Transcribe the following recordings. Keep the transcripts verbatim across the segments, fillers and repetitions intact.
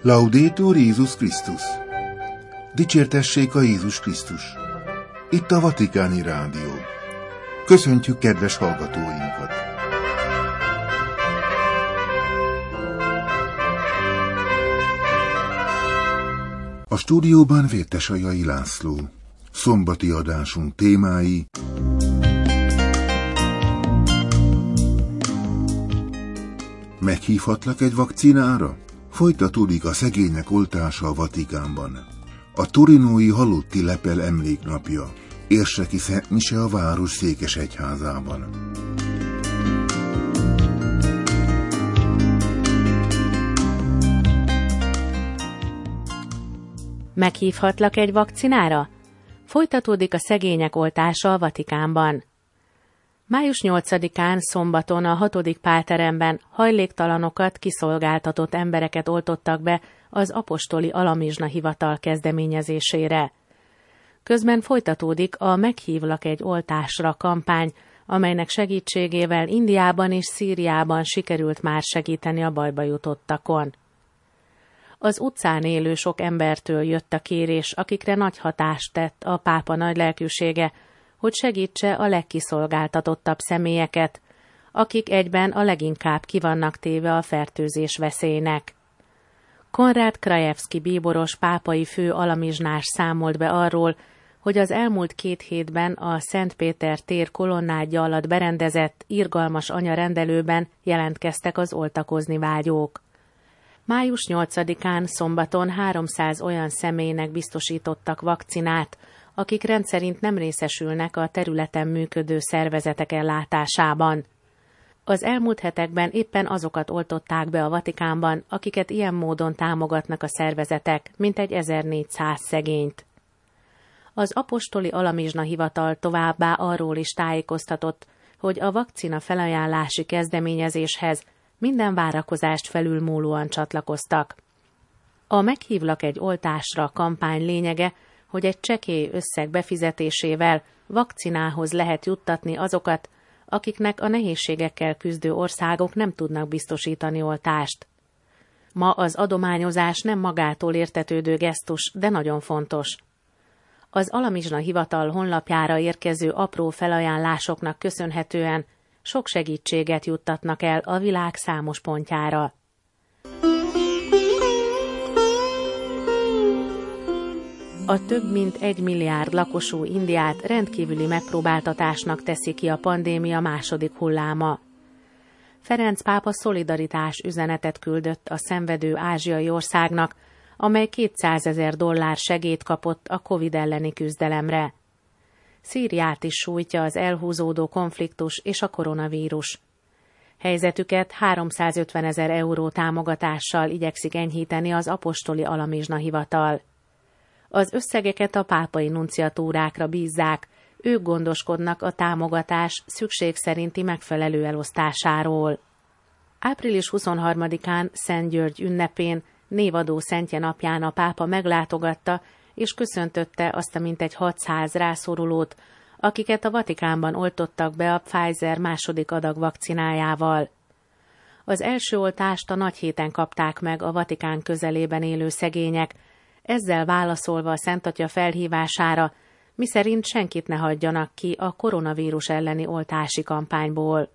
Laudetur Jézus Krisztus! Dicsértessék a Jézus Krisztus! Itt a Vatikáni Rádió. Köszöntjük kedves hallgatóinkat! A stúdióban Vértesajai László. Szombati adásunk témái: meghívhatlak egy vakcinára? Folytatódik a szegények oltása a Vatikánban. A torinói halotti lepel emléknapja. Érseki szentmise a város székesegyházában. Meghívhatlak egy vakcinára? Folytatódik a szegények oltása a Vatikánban. május nyolcadikán szombaton a hatodik pálteremben hajléktalanokat, kiszolgáltatott embereket oltottak be az apostoli alamizsna hivatal kezdeményezésére. Közben folytatódik a Meghívlak egy oltásra kampány, amelynek segítségével Indiában és Szíriában sikerült már segíteni a bajba jutottakon. Az utcán élő sok embertől jött a kérés, akikre nagy hatást tett a pápa nagylelkűsége, hogy segítse a legkiszolgáltatottabb személyeket, akik egyben a leginkább kivannak téve a fertőzés veszélynek. Konrád Krajewski bíboros pápai fő alamizsnás számolt be arról, hogy az elmúlt két hétben a Szent Péter tér kolonnádja alatt berendezett, irgalmas anyarendelőben jelentkeztek az oltakozni vágyók. május nyolcadikán szombaton háromszáz olyan személynek biztosítottak vakcinát, akik rendszerint nem részesülnek a területen működő szervezetek ellátásában. Az elmúlt hetekben éppen azokat oltották be a Vatikánban, akiket ilyen módon támogatnak a szervezetek, mintegy ezernégyszáz szegényt. Az apostoli alamizsna hivatal továbbá arról is tájékoztatott, hogy a vakcina felajánlási kezdeményezéshez minden várakozást felülmúlóan csatlakoztak. A Meghívlak egy oltásra kampány lényege, hogy egy csekély összeg befizetésével vakcinához lehet juttatni azokat, akiknek a nehézségekkel küzdő országok nem tudnak biztosítani oltást. Ma az adományozás nem magától értetődő gesztus, de nagyon fontos. Az alamizsna hivatal honlapjára érkező apró felajánlásoknak köszönhetően sok segítséget juttatnak el a világ számos pontjára. A több mint egy milliárd lakosú Indiát rendkívüli megpróbáltatásnak teszi ki a pandémia második hulláma. Ferenc pápa szolidaritás üzenetet küldött a szenvedő ázsiai országnak, amely kétszázezer dollár segélyt kapott a Covid elleni küzdelemre. Szíriát is sújtja az elhúzódó konfliktus és a koronavírus. Helyzetüket háromszázötvenezer euró támogatással igyekszik enyhíteni az apostoli alamizsna hivatal. Az összegeket a pápai nunciatúrákra bízzák, ők gondoskodnak a támogatás szükség szerinti megfelelő elosztásáról. április huszonharmadikán Szent György ünnepén, névadó szentje napján a pápa meglátogatta és köszöntötte azt a mintegy hatszáz rászorulót, akiket a Vatikánban oltottak be a Pfizer második adag vakcinájával. Az első oltást a nagy héten kapták meg a Vatikán közelében élő szegények, ezzel válaszolva a Szentatya felhívására, miszerint senkit ne hagyjanak ki a koronavírus elleni oltási kampányból.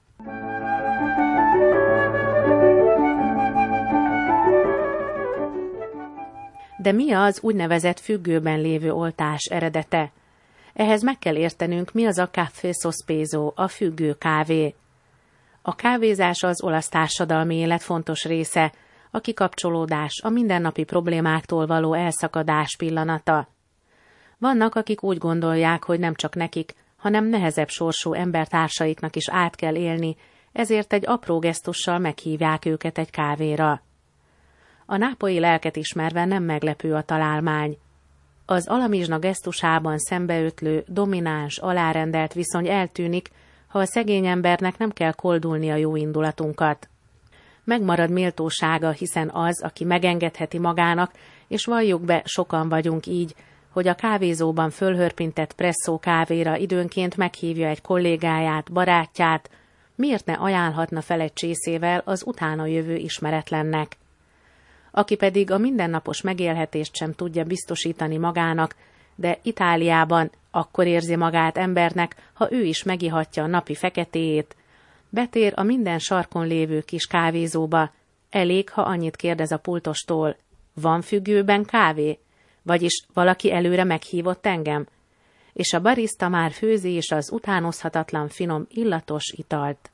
De mi az úgynevezett függőben lévő oltás eredete? Ehhez meg kell értenünk, mi az a café sospeso, a függő kávé. A kávézás az olasz társadalmi élet fontos része, a kikapcsolódás, a mindennapi problémáktól való elszakadás pillanata. Vannak, akik úgy gondolják, hogy nem csak nekik, hanem nehezebb sorsú embertársaiknak is át kell élni, ezért egy apró gesztussal meghívják őket egy kávéra. A nápolyi lelket ismerve nem meglepő a találmány. Az alamizsna gesztusában szembeötlő, domináns, alárendelt viszony eltűnik, ha a szegény embernek nem kell koldulni a jó indulatunkat. Megmarad méltósága, hiszen az, aki megengedheti magának, és valljuk be, sokan vagyunk így, hogy a kávézóban fölhörpintett presszó kávéra időnként meghívja egy kollégáját, barátját, miért ne ajánlhatna fel egy csészével az utána jövő ismeretlennek? aki pedig a mindennapos megélhetést sem tudja biztosítani magának, de Itáliában akkor érzi magát embernek, ha ő is megihatja a napi feketéjét, betér a minden sarkon lévő kis kávézóba, elég, ha annyit kérdez a pultostól: van függőben kávé? Vagyis valaki előre meghívott engem? És a barista már főzi is az utánozhatatlan finom illatos italt.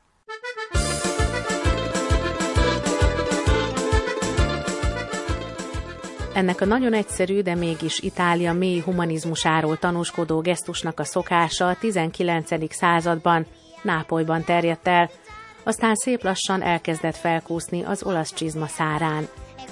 Ennek a nagyon egyszerű, de mégis Itália mély humanizmusáról tanúskodó gesztusnak a szokása a tizenkilencedik században Nápolyban terjedt el, aztán szép lassan elkezdett felkúszni az olasz csizma szárán.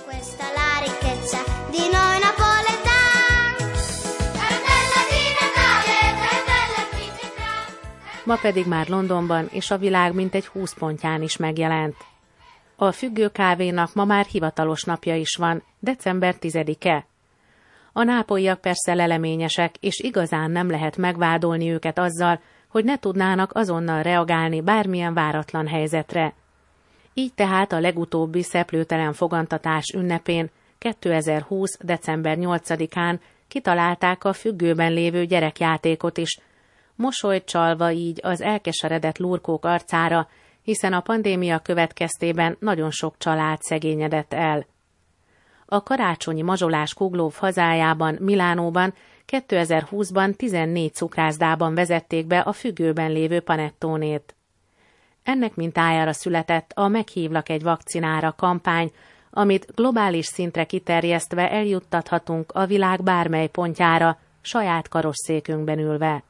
Ma pedig már Londonban és a világ mintegy húsz pontján is megjelent. A függő kávénak ma már hivatalos napja is van, december tizedike. A nápolyiak persze leleményesek, és igazán nem lehet megvádolni őket azzal, hogy ne tudnának azonnal reagálni bármilyen váratlan helyzetre. Így tehát a legutóbbi szeplőtelen fogantatás ünnepén, kétezer-húsz. december nyolcadikán kitalálták a függőben lévő gyerekjátékot is, mosolyt csalva így az elkeseredett lurkók arcára, hiszen a pandémia következtében nagyon sok család szegényedett el. A karácsonyi mazsolás Kuglóv hazájában, Milánóban kétezer-húszban tizennégy cukrászdában vezették be a függőben lévő panettónét. Ennek mintájára született a Meghívlak egy vakcinára kampány, amit globális szintre kiterjesztve eljuttathatunk a világ bármely pontjára, saját karosszékünkben ülve.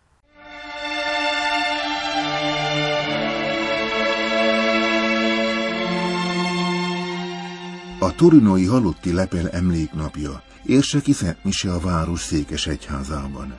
A torinói halotti lepel emléknapja, érseki Szent Mise a város székesegyházában.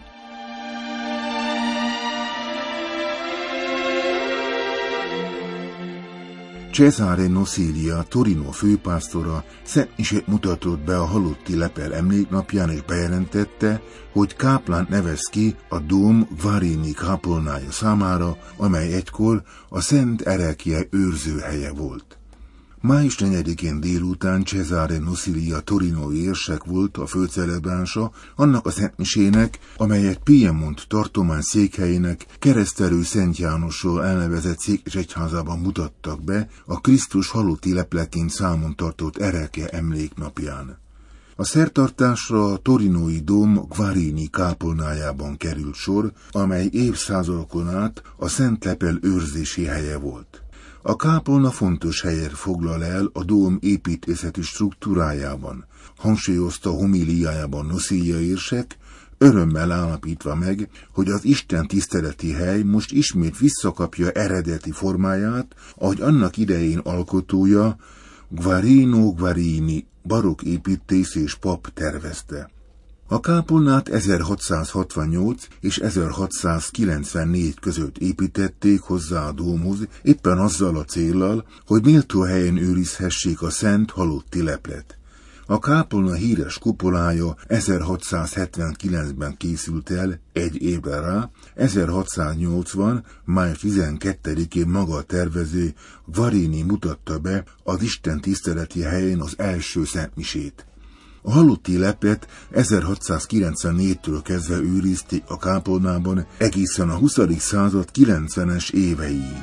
Cesare Nosilia, Torino főpásztora Szent Misét mutatott be a halotti lepel emléknapján, és bejelentette, hogy káplánt nevez ki a dóm Guarini kápolnája számára, amely egykor a Szent Erekje őrzőhelye volt. május negyedikén délután Cesare Nosilia torinói érsek volt a főcelebránsa annak a szentmisének, amelyet Piemont tartomány székhelyének Keresztelő Szent Jánosról elnevezett székesegyházában mutattak be a Krisztus halotti lepleként számon tartott Ereke emléknapján. A szertartásra a torinói dóm Guarini kápolnájában került sor, amely évszázadokon át a Szent Lepel őrzési helye volt. A kápolna fontos helyet foglal el a dóm építészeti struktúrájában, hangsúlyozta homíliájában Nosilia érsek, örömmel állapítva meg, hogy az Isten tiszteleti hely most ismét visszakapja eredeti formáját, ahogy annak idején alkotója, Guarino Guarini, barokk építész és pap tervezte. A kápolnát ezerhatszázhatvannyolc és ezerhatszázkilencvennégy között építették hozzá a dómhoz, éppen azzal a céllal, hogy méltó helyen őrizhessék a szent halotti leplet. A kápolna híres kupolája ezerhatszázhetvenkilencben készült el, egy évre rá, ezerhatszáznyolcvan. május tizenkettedikén maga a tervező Guarini mutatta be az Isten tiszteleti helyén az első szentmisét. A halotti leplet ezerhatszázkilencvennégytől kezdve őrizték a kápolnában egészen a huszadik század kilencvenes éveiig.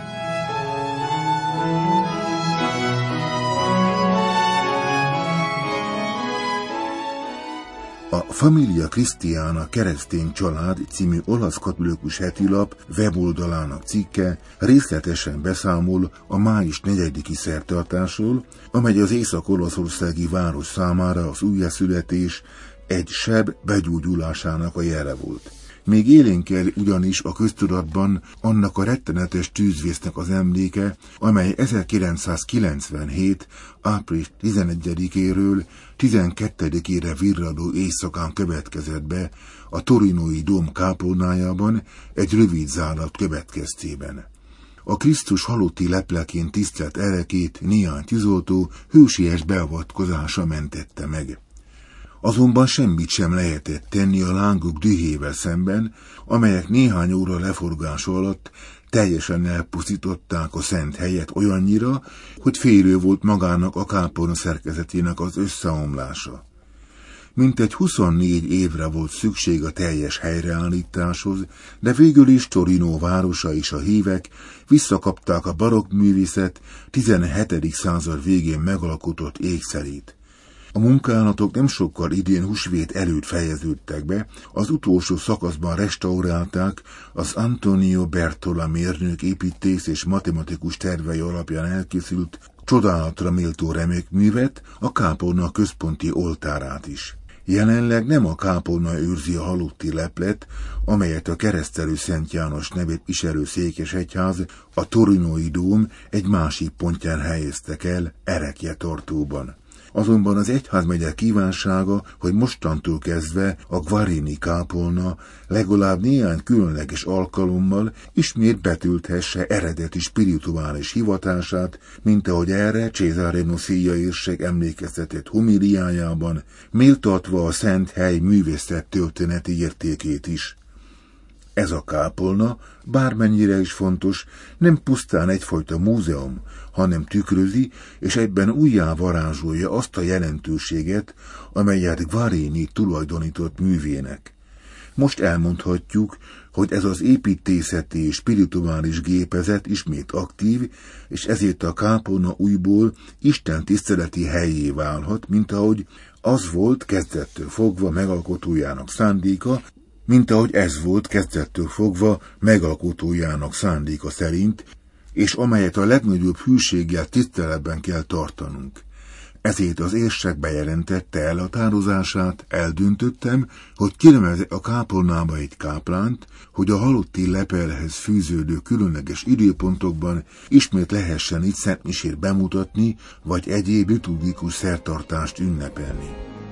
A Famiglia Cristiana keresztény család című olasz katolikus hetilap weboldalának cikke részletesen beszámol a május negyediki szertartásról, amely az észak-olaszországi város számára az újjászületés egy seb begyógyulásának a jele volt. Még élénkel ugyanis a köztudatban annak a rettenetes tűzvésznek az emléke, amely ezerkilencszázkilencvenhét. április tizenegyedikéről tizenkettedikére virradó éjszakán következett be a torinói dóm kápolnájában egy rövid zárat következtében. A Krisztus halotti lepleként tisztelt erekét néhány tűzoltó hősies beavatkozása mentette meg. Azonban semmit sem lehetett tenni a lángok dühével szemben, amelyek néhány óra leforgása alatt teljesen elpusztították a szent helyet olyannyira, hogy félő volt magának a kápolna szerkezetének az összeomlása. Mintegy huszonnégy évre volt szükség a teljes helyreállításhoz, de végül is Torino városa és a hívek visszakapták a barokk művészet tizenhetedik század végén megalkotott ékszerét. A munkálatok nem sokkal idén húsvét előtt fejeződtek be, az utolsó szakaszban restaurálták az Antonio Bertola mérnök, építész és matematikus tervei alapján elkészült csodálatra méltó remékművet, a kápolna központi oltárát is. Jelenleg nem a kápolna őrzi a halotti leplet, amelyet a keresztelő Szent János nevét viselő székesegyház, a torinói dóm egy másik pontján helyeztek el, Erekje tartóban. Azonban az egyházmegye kívánsága, hogy mostantól kezdve a Guarini kápolna legalább néhány különleges alkalommal ismét betölthesse eredeti spirituális hivatását, mint ahogy erre Cesare Nossia érsek emlékeztetett homiliájában, méltatva a szent hely művészet történeti értékét is. Ez a kápolna, bármennyire is fontos, nem pusztán egyfajta múzeum, hanem tükrözi és egyben újjá varázsolja azt a jelentőséget, amelyet Guarini tulajdonított művének. Most elmondhatjuk, hogy ez az építészeti és spirituális gépezet ismét aktív, és ezért a kápolna újból Isten tiszteleti helyé válhat, mint ahogy az volt kezdettől fogva megalkotójának szándéka, mint ahogy ez volt kezdettől fogva megalkotójának szándéka szerint, és amelyet a legnagyobb hűséggel tiszteletben kell tartanunk. Ezért az érsek bejelentette elhatározását, eldöntöttem, hogy kinevezek a kápolnába egy káplánt, hogy a halotti lepelhez fűződő különleges időpontokban ismét lehessen itt szentmisét bemutatni, vagy egyéb liturgikus szertartást ünnepelni.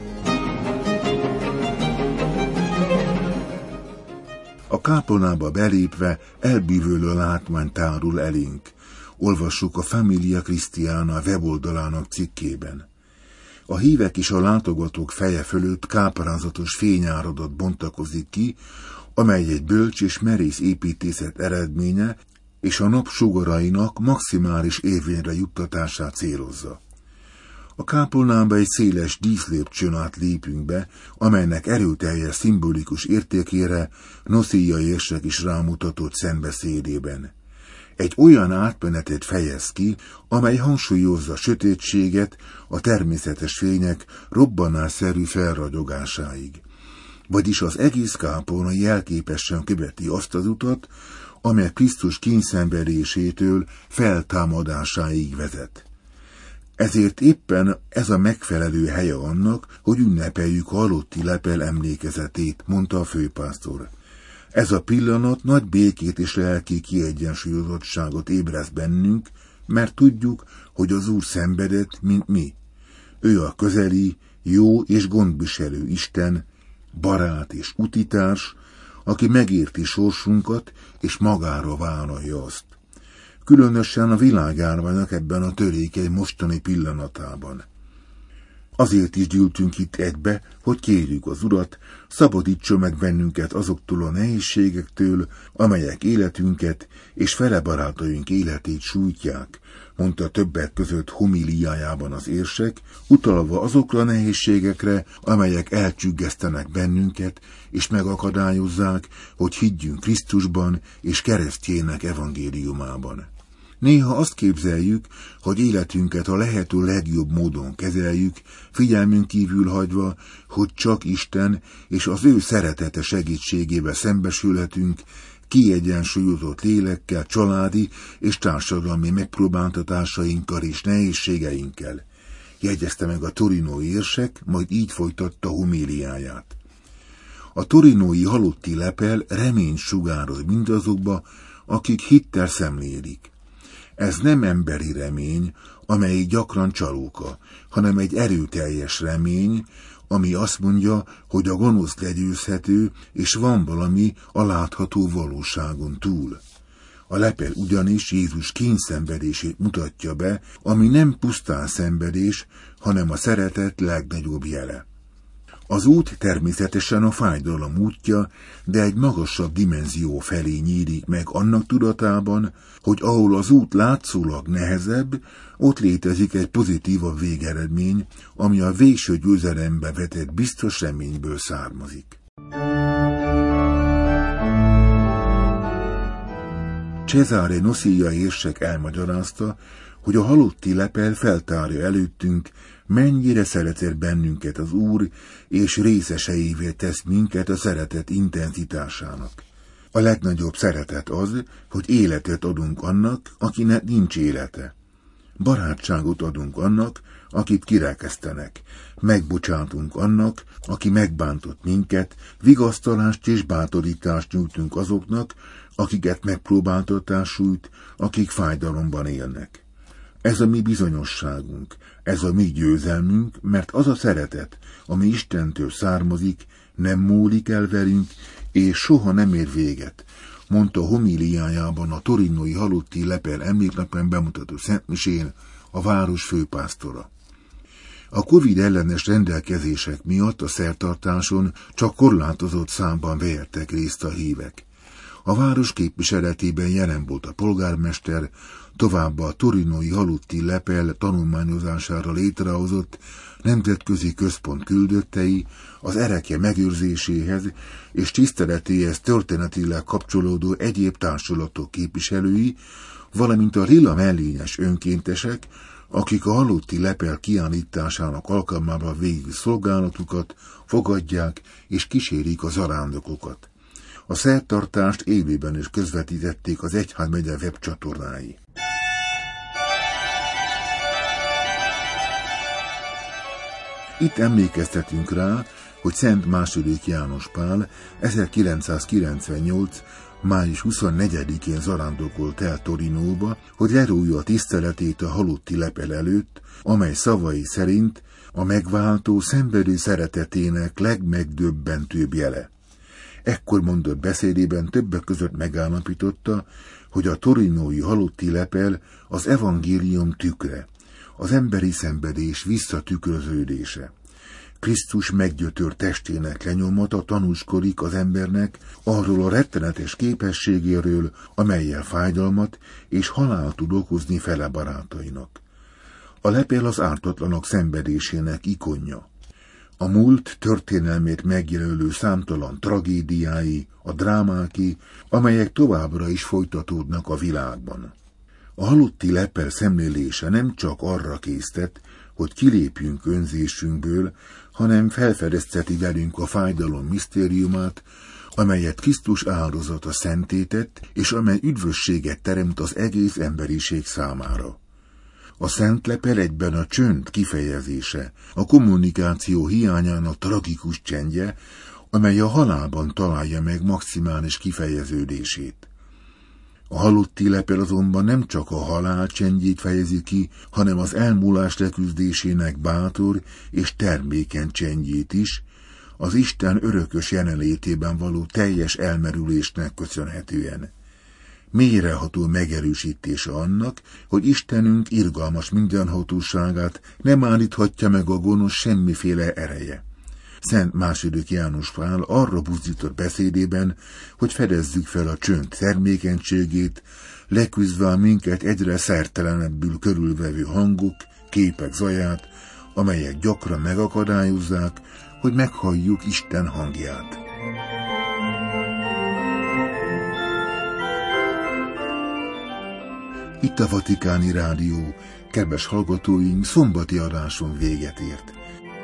A kápolnába belépve elbűvölő látvány tárul elénk. Olvassuk a Familia Christiana weboldalának cikkében. A hívek és a látogatók feje fölött káprázatos fényáradat bontakozik ki, amely egy bölcs és merész építészet eredménye, és a nap sugarainak maximális érvényre juttatását célozza. A kápolnába egy széles díszlépcsőn át lépünk be, amelynek erőteljes szimbolikus értékére Nossia érsek is rámutatott szentbeszédében. Egy olyan átmenetet fejez ki, amely hangsúlyozza sötétséget a természetes fények robbanásszerű felragyogásáig. Vagyis az egész kápolna jelképesen követi azt az utat, amely Krisztus kényszenvedésétől feltámadásáig vezet. Ezért éppen ez a megfelelő helye annak, hogy ünnepeljük a halotti lepel emlékezetét, mondta a főpásztor. Ez a pillanat nagy békét és lelki kiegyensúlyozottságot ébreszt bennünk, mert tudjuk, hogy az Úr szenvedett, mint mi. Ő a közeli, jó és gondviselő Isten, barát és utitárs, aki megérti sorsunkat és magára vállalja azt. Különösen a világjárványnak ebben a törékeny mostani pillanatában. Azért is gyűltünk itt egybe, hogy kérjük az Urat, szabadítsa meg bennünket azoktól a nehézségektől, amelyek életünket és felebarátaink életét sújtják, mondta többek között homiliájában az érsek, utalva azokra a nehézségekre, amelyek elcsüggesztenek bennünket, és megakadályozzák, hogy higgyünk Krisztusban és keresztjének evangéliumában. Néha azt képzeljük, hogy életünket a lehető legjobb módon kezeljük, figyelmünk kívül hagyva, hogy csak Isten és az ő szeretete segítségével szembesülhetünk, kiegyensúlyozott lélekkel, családi és társadalmi megpróbáltatásainkkal és nehézségeinkkel. Jegyezte meg a torinói érsek, majd így folytatta homiliáját. A torinói halotti lepel reményt sugároz mindazokba, akik hittel szemlélik. Ez nem emberi remény, amely gyakran csalóka, hanem egy erőteljes remény, ami azt mondja, hogy a gonosz legyőzhető, és van valami a látható valóságon túl. A lepel ugyanis Jézus kényszenvedését mutatja be, ami nem pusztán szenvedés, hanem a szeretet legnagyobb jele. Az út természetesen a fájdalom útja, de egy magasabb dimenzió felé nyílik meg annak tudatában, hogy ahol az út látszólag nehezebb, ott létezik egy pozitívabb végeredmény, ami a végső győzelembe vetett biztos reményből származik. Cesare Nosia érsek elmagyarázta, hogy a halotti lepel feltárja előttünk, mennyire szeretett bennünket az Úr, és részeseivé tesz minket a szeretet intenzitásának. A legnagyobb szeretet az, hogy életet adunk annak, akinek nincs élete. Barátságot adunk annak, akit kirekesztenek. Megbocsátunk annak, aki megbántott minket, vigasztalást és bátorítást nyújtunk azoknak, akiket megpróbáltatás sújt, akik fájdalomban élnek. Ez a mi bizonyosságunk, ez a mi győzelmünk, mert az a szeretet, ami Istentől származik, nem múlik el velünk, és soha nem ér véget, mondta homíliájában a torinói halotti lepel emléknapján bemutató szentmisén a város főpásztora. A Covid ellenes rendelkezések miatt a szertartáson csak korlátozott számban vehettek részt a hívek. A város képviseletében jelen volt a polgármester, továbbá a torinói halotti lepel tanulmányozására létrehozott nemzetközi központ küldöttei, az ereke megőrzéséhez és tiszteletéhez történetileg kapcsolódó egyéb társulatok képviselői, valamint a lila mellényes önkéntesek, akik a halotti lepel kiállításának alkalmával végig szolgálatukat fogadják és kísérik a zarándokokat. A szertartást élőben is közvetítették az egyházmegye webcsatornái. Itt emlékeztetünk rá, hogy Szent második János Pál ezerkilencszázkilencvennyolc. május huszonnegyedikén zarándokolt el Torinóba, hogy lerújja a tiszteletét a halotti lepel előtt, amely szavai szerint a megváltó szenvedő szeretetének legmegdöbbentőbb jele. Ekkor mondott beszédében többek között megállapította, hogy a torinói halotti lepel az evangélium tükre, az emberi szenvedés visszatükröződése. Krisztus meggyötört testének lenyomata tanúskodik az embernek arról a rettenetes képességéről, amellyel fájdalmat és halált tud okozni fele barátainak. A lepel az ártatlanok szenvedésének ikonja. A múlt történelmét megjelölő számtalan tragédiái, a drámáké, amelyek továbbra is folytatódnak a világban. A halotti lepel szemlélése nem csak arra késztet, hogy kilépjünk önzésünkből, hanem felfedezteti velünk a fájdalom misztériumát, amelyet Krisztus áldozata szentétett, és amely üdvösséget teremt az egész emberiség számára. A szent lepel egyben a csönd kifejezése, a kommunikáció hiányának tragikus csendje, amely a halálban találja meg maximális kifejeződését. A halotti lepel azonban nem csak a halál csendjét fejezi ki, hanem az elmúlás leküzdésének bátor és termékeny csendjét is, az Isten örökös jelenlétében való teljes elmerülésnek köszönhetően. Mélyreható megerősítése annak, hogy Istenünk irgalmas mindenhatóságát nem állíthatja meg a gonosz semmiféle ereje. Szent második János Pál arra buzdított beszédében, hogy fedezzük fel a csönd termékenységét, leküzdve minket egyre szertelenebbül körülvevő hangok, képek zaját, amelyek gyakran megakadályozzák, hogy meghalljuk Isten hangját. Itt a Vatikáni Rádió, kedves hallgatóink, szombati adáson véget ért.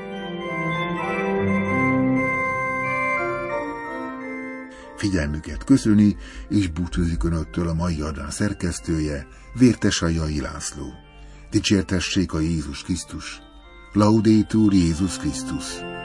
Figyelmüket köszöni, és búcsúzik Önöktől a mai adás szerkesztője, Vértesajai László. Dicsértessék a Jézus Krisztus! Laudetur Jézus Krisztus!